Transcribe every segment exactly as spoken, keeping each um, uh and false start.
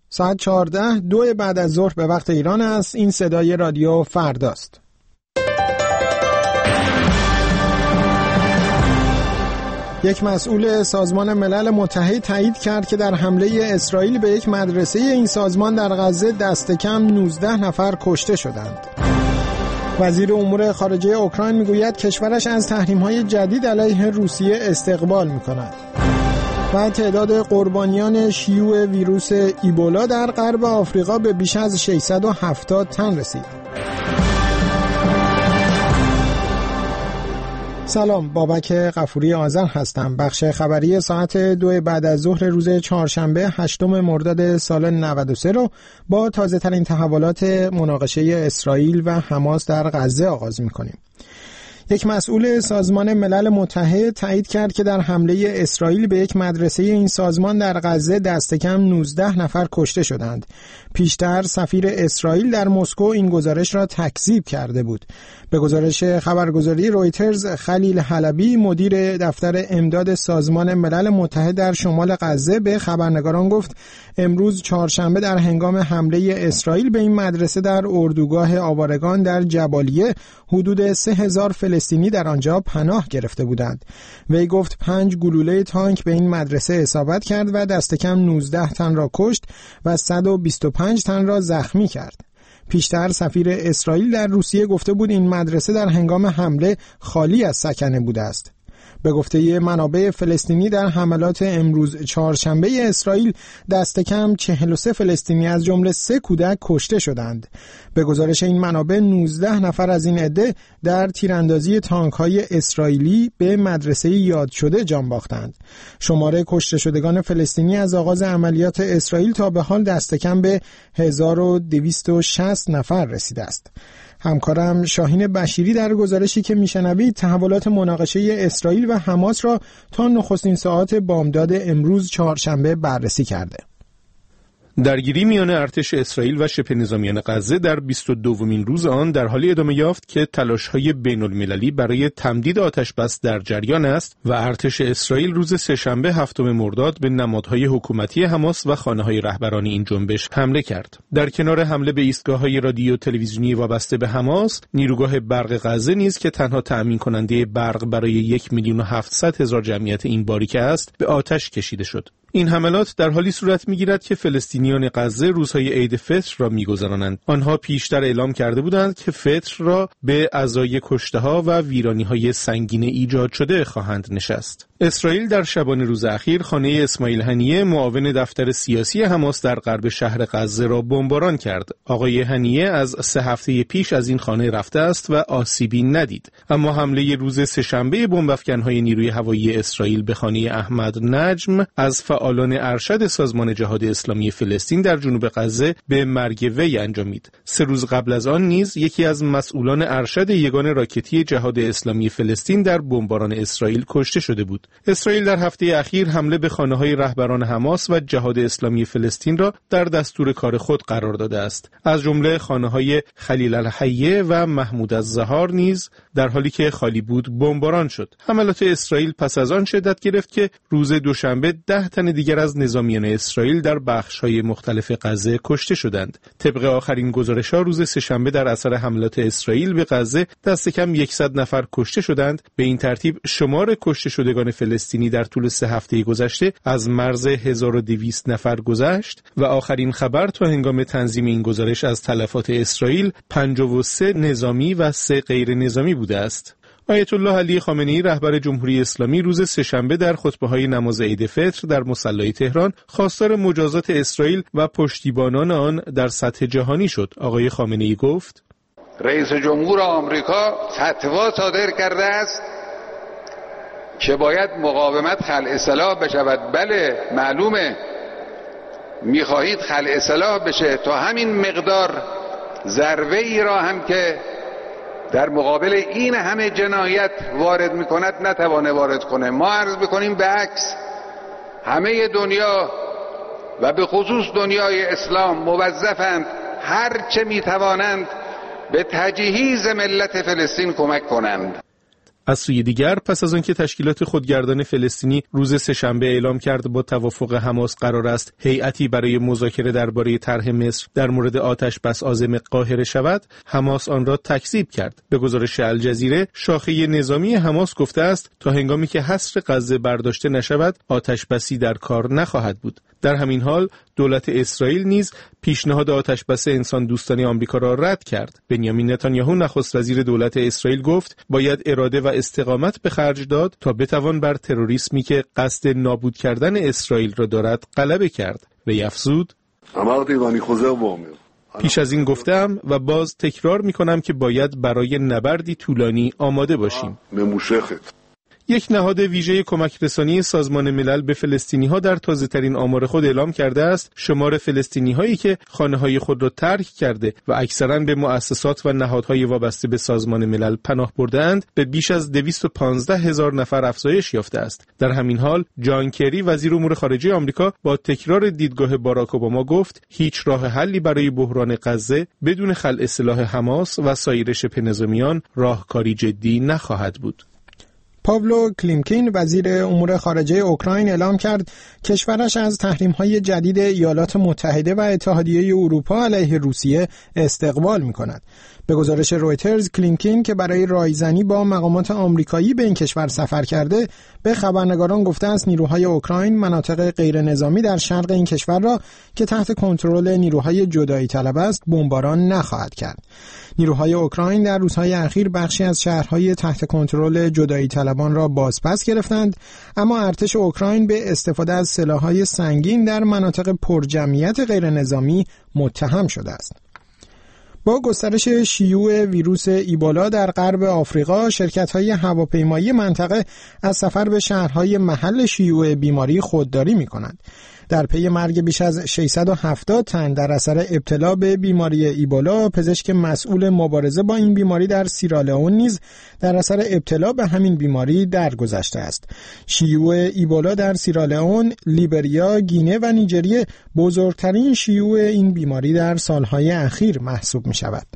ساعت چهارده دو بعد از ظهر به وقت ایران است. این صدای رادیو فرداست. یک مسئول سازمان ملل متحد تایید کرد که در حمله اسرائیل به یک مدرسه این سازمان در غزه دست کم نوزده نفر کشته شدند. وزیر امور خارجه اوکراین میگوید کشورش از تحریم‌های جدید علیه روسیه استقبال می‌کند. و تعداد قربانیان شیوع ویروس ایبولا در غرب آفریقا به بیش از ششصد و هفتاد تن رسید. سلام، بابک غفوری آذر هستم. بخش خبری ساعت دو بعد از ظهر روز چهارشنبه هشتم مرداد سال نود و سه رو با تازه ترین تحولات مناقشه اسرائیل و حماس در غزه آغاز می‌کنیم. یک مسئول سازمان ملل متحد تایید کرد که در حمله اسرائیل به یک مدرسه این سازمان در غزه دست کم نوزده نفر کشته شدند. پیشتر سفیر اسرائیل در مسکو این گزارش را تکذیب کرده بود. به گزارش خبرگزاری رویترز، خلیل حلبی مدیر دفتر امداد سازمان ملل متحد در شمال غزه به خبرنگاران گفت امروز چهارشنبه در هنگام حمله اسرائیل به این مدرسه در اردوگاه آوارگان در جبالیه حدود سه هزار فلسطینی در آنجا پناه گرفته بودند. وی گفت پنج گلوله تانک به این مدرسه اصابت کرد و دست کم نوزده تن را کشت و صد و بیست و پنج تن را زخمی کرد. پیشتر سفیر اسرائیل در روسیه گفته بود این مدرسه در هنگام حمله خالی از سکنه بوده است. به گفته منابع فلسطینی در حملات امروز چهارشنبه اسرائیل دست کم چهل و سه فلسطینی از جمله سه کودک کشته شدند. به گزارش این منابع نوزده نفر از این عده در تیراندازی تانک‌های اسرائیلی به مدرسه یاد شده جان باختند. شماره کشته شدگان فلسطینی از آغاز عملیات اسرائیل تا به حال دست کم به هزار و دویست و شصت نفر رسیده است. همکارم شاهین بشیری در گزارشی که میشنوید تحولات مناقشه اسرائیل و حماس را تا نخستین ساعات بامداد امروز چهارشنبه بررسی کرده. درگیری میان ارتش اسرائیل و شبه نظامیان غزه در بیست و دومین روز آن در حالی ادامه یافت که تلاش‌های بین‌المللی برای تمدید آتش‌بس در جریان است و ارتش اسرائیل روز سه‌شنبه هفتم مرداد به نمادهای حکومتی حماس و خانه‌های رهبران این جنبش حمله کرد. در کنار حمله به ایستگاه‌های رادیو تلویزیونی وابسته به حماس، نیروگاه برق غزه نیز که تنها تأمین کننده برق برای یک میلیون و هفتصد هزار جمعیت این باریکه است، به آتش کشیده شد. این حملات در حالی صورت می‌گیرد که فلسطینیان غزه روزهای عید فطر را می‌گذرانند. آنها پیشتر اعلام کرده بودند که فطر را به ازای کشته‌ها و ویرانی‌های سنگین ایجاد شده خواهند نشست. اسرائیل در شبانه روز اخیر خانه اسماعیل هنیه معاون دفتر سیاسی حماس در غرب شهر غزه را بمباران کرد. آقای هنیه از سه هفته پیش از این خانه رفته است و آسیبی ندید. اما حمله روز سه‌شنبه بمب‌افکن‌های نیروی هوایی اسرائیل به خانه احمد نجم از فعالان ارشد سازمان جهاد اسلامی فلسطین در جنوب غزه به مرگ وی انجامید. سه روز قبل از آن نیز یکی از مسئولان ارشد یگان راکتی جهاد اسلامی فلسطین در بمباران اسرائیل کشته شده بود. اسرائیل در هفته اخیر حمله به خانه‌های رهبران حماس و جهاد اسلامی فلسطین را در دستور کار خود قرار داده است. از جمله خانه‌های خلیل الحیه و محمود الزهار نیز در حالی که خالی بود بمباران شد. حملات اسرائیل پس از آن شدت گرفت که روز دوشنبه ده تن دیگر از نظامیان اسرائیل در بخش‌های مختلف غزه کشته شدند. طبق آخرین گزارش‌ها روز سه‌شنبه در اثر حملات اسرائیل به غزه دست کم صد نفر کشته شدند. به این ترتیب شمار کشته شدگان فلسطینی در طول سه هفته گذشته از مرز هزار و دویست نفر گذشت و آخرین خبر تا هنگام تنظیم این گزارش از تلفات اسرائیل پنجاه و سه نظامی و سه غیر نظامی بوده است. آیت الله علی خامنه‌ای رهبر جمهوری اسلامی روز سه‌شنبه در خطبه‌های نماز عید فطر در مصلی تهران خواستار مجازات اسرائیل و پشتیبانان آن در سطح جهانی شد. آقای خامنه‌ای گفت: رئیس جمهور آمریکا فتوا صادر کرده است که باید مقاومت خلع سلاح بشود. بله معلومه، میخواهید خلع سلاح بشه تا همین مقدار ضربه ای را هم که در مقابل این همه جنایت وارد میکند نتوانه وارد کنه. ما عرض میکنیم به عکس، همه دنیا و به خصوص دنیای اسلام موظفند هر چه میتوانند به تجهیز ملت فلسطین کمک کنند. از سوی دیگر پس از آنکه تشکیلات خودگردان فلسطینی روز سه‌شنبه اعلام کرد با توافق حماس قرار است هیئتی برای مذاکره درباره طرح مصر در مورد آتش‌بس عازم قاهره شود، حماس آن را تکذیب کرد. به گزارش الجزیره، شاخه نظامی حماس گفته است تا هنگامی که حصر غزه برداشته نشود، آتش‌بسی در کار نخواهد بود. در همین حال دولت اسرائیل نیز پیشنهاد آتش‌بس انسان دوستانه آمریکا را رد کرد. بنیامین نتانیاهو نخست وزیر دولت اسرائیل گفت باید اراده و استقامت به خرج داد تا بتوان بر تروریسمی که قصد نابود کردن اسرائیل را دارد غلبه کرد. وی افزود: پیش از این گفتم و باز تکرار می کنم که باید برای نبردی طولانی آماده باشیم. یک نهاد ویژه کمک رسانی سازمان ملل به فلسطینی‌ها در تازه‌ترین آمار خود اعلام کرده است شمار فلسطینی‌هایی که خانه‌های خود را ترک کرده و اکثراً به مؤسسات و نهادهای وابسته به سازمان ملل پناه برده‌اند به بیش از دویست و پانزده هزار نفر افزایش یافته است. در همین حال جان کری وزیر امور خارجه آمریکا با تکرار دیدگاه باراک اوباما گفت هیچ راه حلی برای بحران غزه بدون خلع سلاح حماس و سایر شبه نظامیان راهکاری جدی نخواهد بود. پاولو کلیمکین وزیر امور خارجه اوکراین اعلام کرد کشورش از تحریم‌های جدید ایالات متحده و اتحادیه اروپا علیه روسیه استقبال می‌کند. به گزارش رویترز، کلیمکین که برای رایزنی با مقامات آمریکایی به این کشور سفر کرده، به خبرنگاران گفته است نیروهای اوکراین مناطق غیر نظامی در شرق این کشور را که تحت کنترل نیروهای جدایی طلب است، بمباران نخواهد کرد. نیروهای اوکراین در روزهای اخیر بخشی از شهرهای تحت کنترل جدایی طلبان را بازپس گرفتند، اما ارتش اوکراین به استفاده از سلاح‌های سنگین در مناطق پرجمعیت غیر نظامی متهم شده است. با گسترش شیوع ویروس ایبولا در غرب آفریقا، شرکت‌های هواپیمایی منطقه از سفر به شهرهای محل شیوع بیماری خودداری می‌کنند. در پی مرگ بیش از ششصد و هفتاد تن در اثر ابتلا به بیماری ایبولا، پزشک مسئول مبارزه با این بیماری در سیرالئون نیز در اثر ابتلا به همین بیماری درگذشته است. شیوع ایبولا در سیرالئون، لیبریا، گینه و نیجریه بزرگترین شیوع این بیماری در سالهای اخیر محسوب می شود.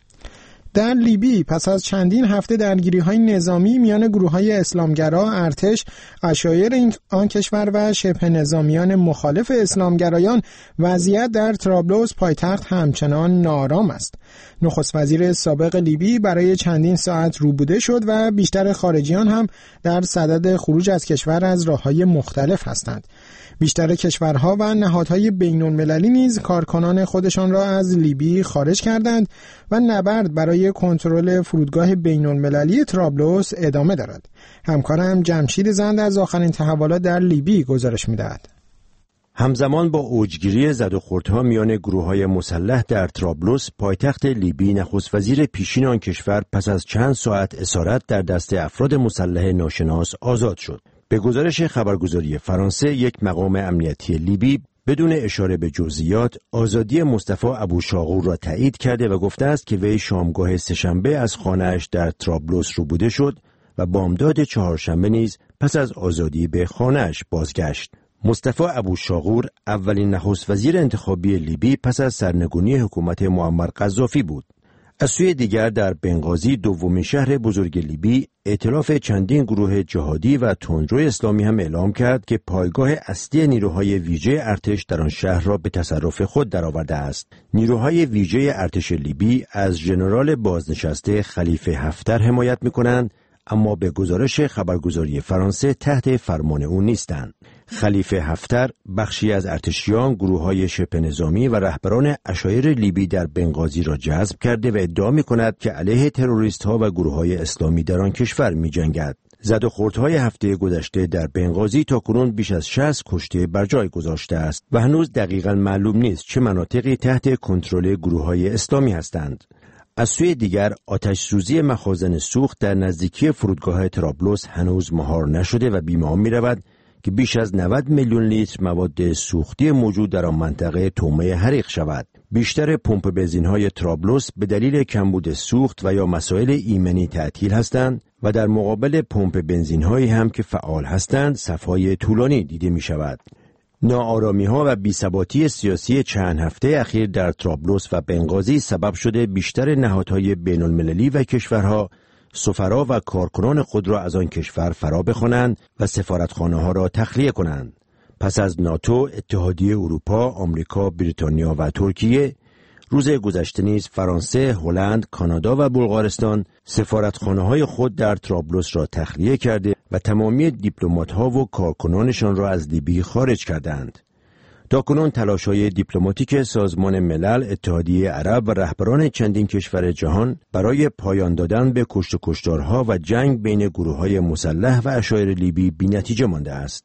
در لیبی پس از چندین هفته درگیری‌های نظامی میان گروه‌های اسلامگرا، ارتش، عشایر آن کشور و شبه نظامیان مخالف اسلامگرایان، وضعیت در طرابلس پایتخت همچنان ناآرام است. نخست وزیر سابق لیبی برای چندین ساعت روبوده شد و بیشتر خارجیان هم در صدد خروج از کشور از راه‌های مختلف هستند. بیشتر کشورها و نهادهای بین‌المللی نیز کارکنان خودشان را از لیبی خارج کردند و نبرد برای کنترل فرودگاه بین‌المللی طرابلس ادامه دارد. همکارم جمشید زند از آخرین تحولات در لیبی گزارش می‌دهد. همزمان با اوجگیری زد و خوردها میان گروه‌های مسلح در طرابلس، پایتخت لیبی، نخست وزیر پیشین آن کشور پس از چند ساعت اسارت در دست افراد مسلح ناشناس آزاد شد. به گزارش خبرگزاری فرانسه، یک مقام امنیتی لیبی بدون اشاره به جزئیات آزادی مصطفی ابوشاغور را تایید کرده و گفته است که وی شامگاه سه‌شنبه از خانه‌اش در طرابلس روبوده شد و بامداد چهارشنبه نیز پس از آزادی به خانه‌اش بازگشت. مصطفی ابوشاغور اولین نخست وزیر انتخابی لیبی پس از سرنگونی حکومت معمر قذافی بود. از سوی دیگر در بنغازی، دومین شهر بزرگ لیبی، ائتلاف چندین گروه جهادی و تندرو اسلامی هم اعلام کرد که پایگاه اصلی نیروهای ویژه ارتش در آن شهر را به تصرف خود درآورده است. نیروهای ویژه ارتش لیبی از ژنرال بازنشسته خلیفه حفتر حمایت می‌کنند، اما به گزارش خبرگزاری فرانسه تحت فرمان او نیستند. خلیفه حفتر بخشی از ارتشیان، گروه‌های شبه نظامی و رهبران عشایر لیبی در بنغازی را جذب کرده و ادعا می‌کند که علیه تروریست‌ها و گروه‌های اسلامی در آن کشور می‌جنگد. زد و خوردهای هفته گذشته در بنغازی تاکنون بیش از شصت کشته بر جای گذاشته است و هنوز دقیقاً معلوم نیست چه مناطقی تحت کنترل گروه‌های اسلامی هستند. از سوی دیگر، آتش سوزی مخازن سوخت در نزدیکی فرودگاه طرابلس هنوز مهار نشده و بیمار می‌رود که بیش از نود میلیون لیتر مواد سوختی موجود در آن منطقه طعمه حریق شود. بیشتر پمپ بنزین‌های طرابلس به دلیل کمبود سوخت و یا مسائل ایمنی تعطیل هستند و در مقابل پمپ بنزین‌هایی هم که فعال هستند صف‌های طولانی دیده می‌شود. ناآرامی‌ها و بی‌ثباتی سیاسی چند هفته اخیر در طرابلس و بنغازی سبب شده بیشتر نهادهای بین‌المللی و کشورها سفرا و کارکنان خود را از آن کشور فرا بخوانند و سفارتخانه‌ها را تخلیه کنند. پس از ناتو، اتحادیه اروپا، آمریکا، بریتانیا و ترکیه، روز گذشته نیز فرانسه، هلند، کانادا و بلغارستان سفارتخانه‌های خود در طرابلس را تخلیه کرده و تمامی دیپلمات‌ها و کارکنانشان را از لیبی خارج کردند. تاکنون تلاش‌های دیپلماتیک سازمان ملل، اتحادیه عرب و رهبران چندین کشور جهان برای پایان دادن به کشت و کشتارها و جنگ بین گروه‌های مسلح و عشایر لیبی بی‌نتیجه مانده است.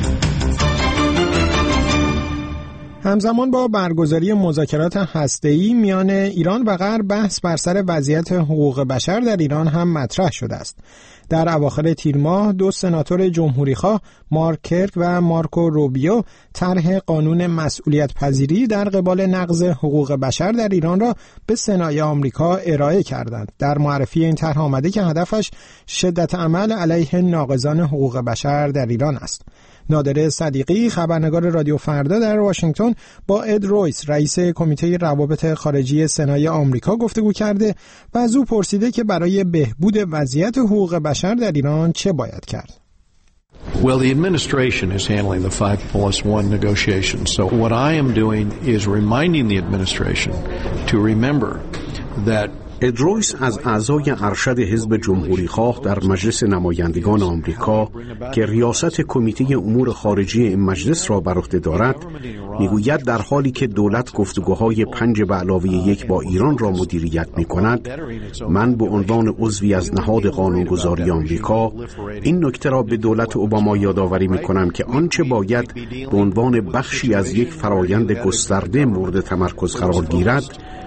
همزمان با برگزاری مذاکرات هسته‌ای میان ایران و غرب، بحث بر سر وضعیت حقوق بشر در ایران هم مطرح شده است. در اواخر تیر ماه دو سناتور جمهوری‌خواه، مارک کرک و مارکو روبیو، طرح قانون مسئولیت پذیری در قبال نقض حقوق بشر در ایران را به سنای آمریکا ارائه کردند. در معرفی این طرح آمده که هدفش شدت عمل علیه ناقضان حقوق بشر در ایران است. نادر صدیقی، خبرنگار رادیو فردا در واشنگتن، با اد رویس، رئیس کمیته روابط خارجی سنای آمریکا گفتگو کرده و از او پرسیده که برای بهبود وضعیت حقوق بشر در ایران چه باید کرد. Well, the administration is handling the five plus one negotiations. So what I am doing is reminding the administration to remember that ادرویس از اعضای ارشد حزب جمهوری‌خواه در مجلس نمایندگان آمریکا که ریاست کمیته امور خارجی این مجلس را بر عهده دارد میگوید در حالی که دولت گفتگوهای پنج به علاوه یک با ایران را مدیریت می‌کند، من به عنوان عضوی از نهاد قانونگذاری آمریکا این نکته را به دولت اوباما یادآوری می‌کنم که آنچه باید به عنوان بخشی از یک فرایند گسترده مورد تمرکز قرار گیرد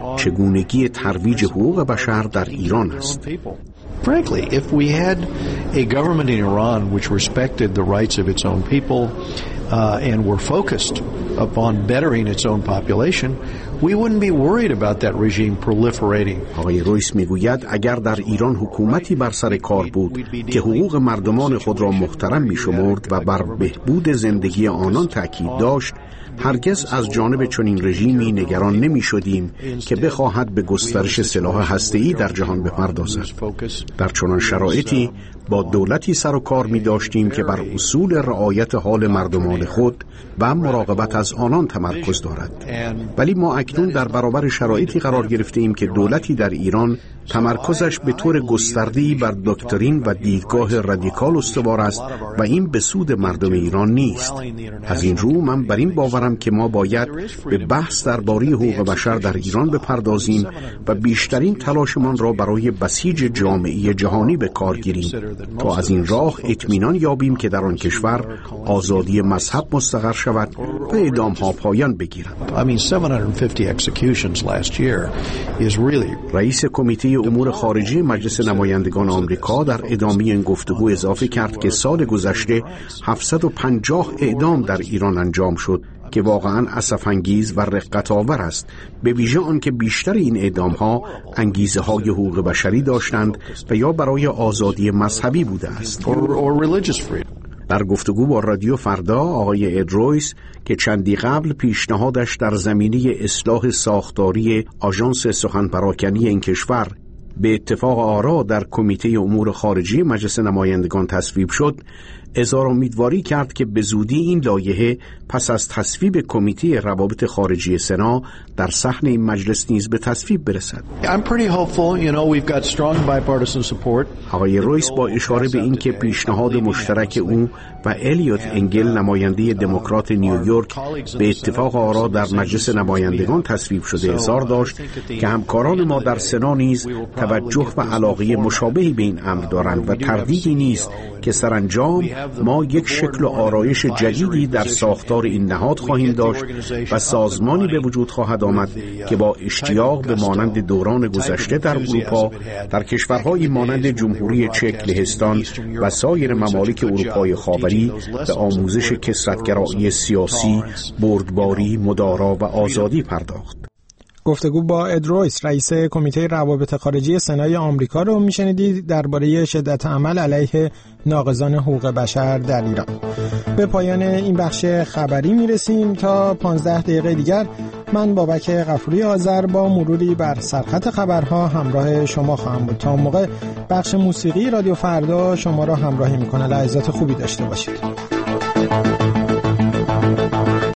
چگونگی ترویج حقوق بشر در ایران است. Frankly, if we had a government in Iran which respected the rights of its own people uh, and were focused upon bettering its own population, we wouldn't be worried about that regime proliferating. آقای رویس میگوید اگر در ایران حکومتی بر سر کار بود که حقوق مردمان خود را محترم می‌شمرد و بر بهبود زندگی آنان تأکید داشت، هرگز از جانب چنین رژیمی نگران نمی شدیم که بخواهد به گسترش سلاح هسته‌ای در جهان بپردازد. در چنان شرایطی با دولتی سر و کار می داشتیم که بر اصول رعایت حال مردمان خود و مراقبت از آنان تمرکز دارد. ولی ما اکنون در برابر شرایطی قرار گرفتیم که دولتی در ایران تمرکزش به طور گسترده‌ای بر دکترین و دیدگاه رادیکال استوار است و این به سود مردم ایران نیست. از این رو من بر این باورم که ما باید به بحث درباره حقوق بشر در ایران بپردازیم و بیشترین تلاشمان را برای بسیج جامعه جهانی به کار گیریم تا از این راه اطمینان یابیم که در آن کشور آزادی مذهب مستقر شود و اعدام‌ها پایان بگیرد. رئیس کمیته امور خارجی مجلس نمایندگان آمریکا در ادامه این گفتگو اضافه کرد که سال گذشته هفتصد و پنجاه اعدام در ایران انجام شد که واقعاً اسف‌انگیز و رقت‌آور است، به ویژه آن که بیشتر این اعدام‌ها انگیزه‌های حقوق بشری داشتند و یا برای آزادی مذهبی بوده است. در گفتگو با رادیو فردا، آقای اد رویس که چندی قبل پیشنهادش در زمینه اصلاح ساختاری آژانس سخن پراکنی این کشور به اتفاق آرا در کمیته امور خارجی مجلس نمایندگان تصویب شد، اظهار امیدواری کرد که به زودی این لایحه پس از تصویب کمیته روابط خارجی سنا در صحن این مجلس نیز به تصویب برسد. آقای رویس با اشاره به این که پیشنهاد مشترک او و الیوت انگل نماینده دموکرات نیویورک به اتفاق آرا در مجلس نمایندگان تصویب شده اظهار داشت که همکاران ما در سنا نیز توجه و علاقه مشابهی به این امر دارند و تردیدی نیست که سرانجام ما یک شکل و آرایش جدیدی در ساختار این نهاد خواهیم داشت و سازمانی به وجود خواهد آمد که با اشتیاق به مانند دوران گذشته در اروپا در کشورهایی مانند جمهوری چک، لهستان و سایر ممالک اروپای خاوری به آموزش کثرت‌گرایی سیاسی، بردباری، مدارا و آزادی پرداخت. گفتگو با اد رویس، رئیس کمیته روابط خارجی سنای آمریکا رو میشنیدید درباره شدت عمل علیه ناقضان حقوق بشر در ایران. به پایان این بخش خبری میرسیم. تا پانزده دقیقه دیگر من بابک غفوری آذر با مروری بر سرخط خبرها همراه شما خواهم بود. تا اون موقع بخش موسیقی رادیو فردا شما را همراهی میکنه. لحظات خوبی داشته باشید.